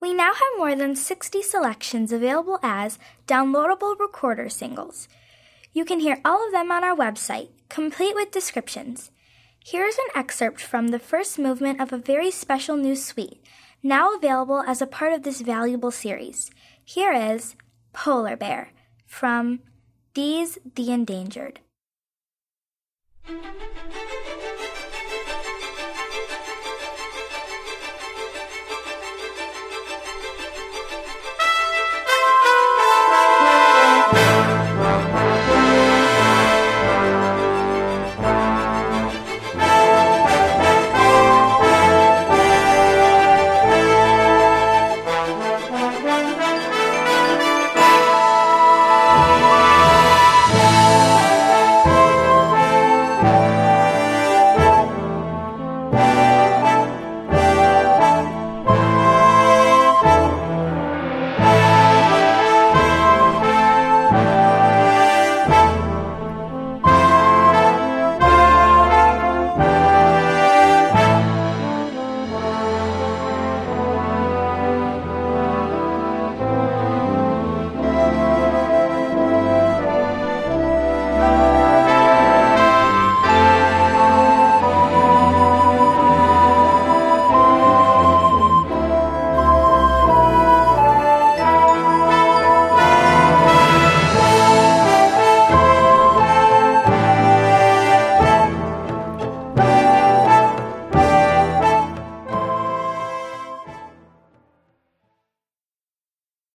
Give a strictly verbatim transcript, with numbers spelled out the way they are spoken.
We now have more than sixty selections available as downloadable recorder singles. You can hear all of them on our website, complete with descriptions. Here is an excerpt from the first movement of a very special new suite, now available as a part of this valuable series. Here is Polar Bear from These the Endangered.